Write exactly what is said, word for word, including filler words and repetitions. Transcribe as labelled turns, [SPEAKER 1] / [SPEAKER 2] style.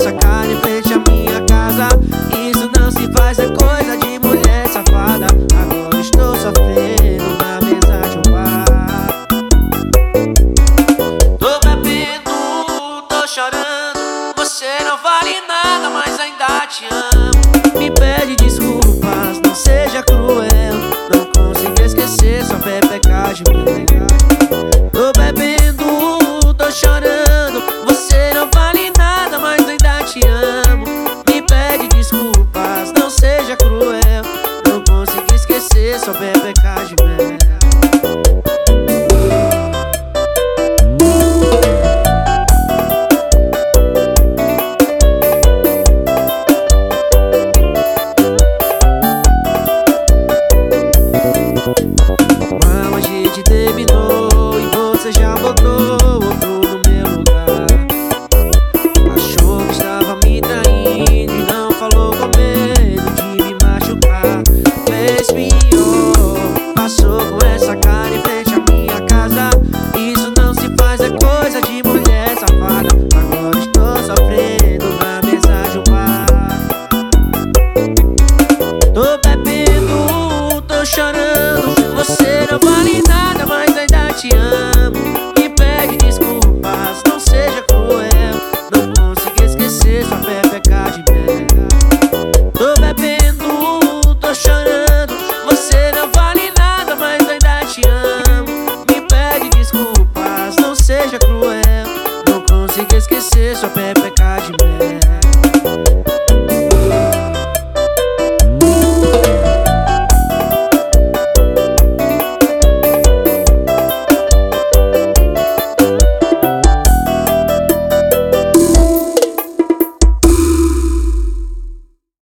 [SPEAKER 1] essa carne em frente à minha casa. Isso não se faz, é coisa de mulher safada. Agora estou sofrendo na mesa de um bar. Tô bebendo, tô chorando. Você não vale nada, mas ainda te amo. Me pede desculpas, não seja cruel. Não consigo esquecer, só é pecado de mim. Tô bebendo, tô chorando.